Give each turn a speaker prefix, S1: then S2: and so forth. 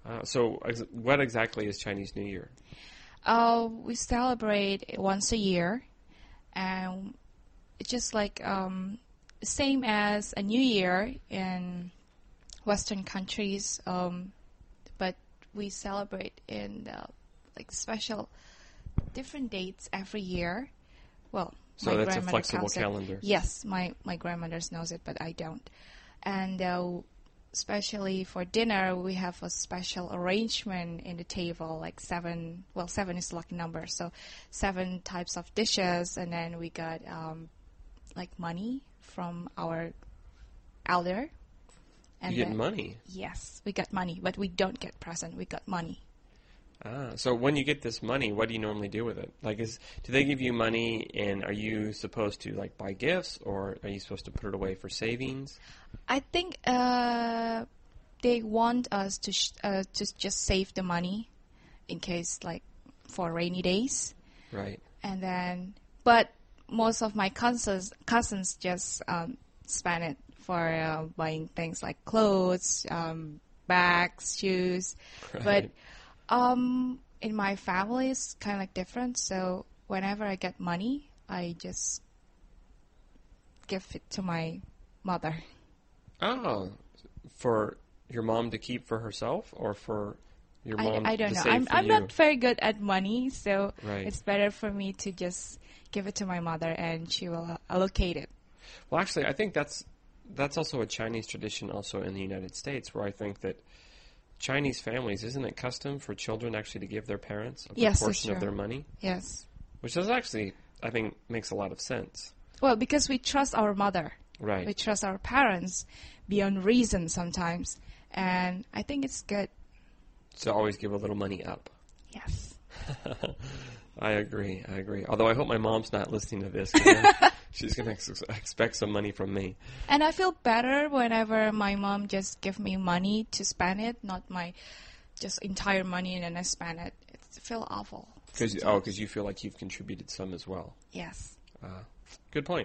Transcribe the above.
S1: What exactly is Chinese New Year?
S2: We celebrate once a year, and it's just like same as a New Year in Western countries, but we celebrate in like special different dates every year. Well,
S1: so
S2: my
S1: that's a
S2: grandmother
S1: flexible
S2: calls it.
S1: calendar.
S2: Yes, my grandmother knows it, but I don't. And especially for dinner, we have a special arrangement in the table, like 7. Well, 7 is lucky number, so 7 types of dishes, and then we got like money from our elder. And
S1: you get money?
S2: Yes, we got money, but we don't get present. We got money.
S1: So when you get this money, what do you normally do with it? Like, do they give you money, and are you supposed to like buy gifts, or are you supposed to put it away for savings?
S2: I think they want us to just save the money in case, like, for rainy days.
S1: Right.
S2: And then, but most of my cousins just spend it for buying things like clothes, bags, shoes.
S1: Right.
S2: But in my family, it's kind of like different. So whenever I get money, I just give it to my mother.
S1: Oh, for your mom to keep for herself, or for your mom
S2: I don't
S1: to
S2: know.
S1: save for
S2: I'm
S1: you?
S2: not very good at money, so
S1: Right.
S2: it's better for me to just give it to my mother, and she will allocate it.
S1: Well, actually, I think that's also a Chinese tradition also in the United States, where I think that Chinese families, isn't it custom for children actually to give their parents a
S2: Yes, that's
S1: proportion of
S2: true.
S1: their money?
S2: Yes.
S1: Which is actually, I think, makes a lot of sense.
S2: Well, because we trust our mother.
S1: Right.
S2: We trust our parents beyond reason sometimes. And I think it's good.
S1: So always give a little money up.
S2: Yes.
S1: I agree. Although I hope my mom's not listening to this. 'Cause then she's going to expect some money from me.
S2: And I feel better whenever my mom just give me money to spend it, not my just entire money and then I spend it. I feel awful.
S1: Because you feel like you've contributed some as well.
S2: Yes.
S1: Good point.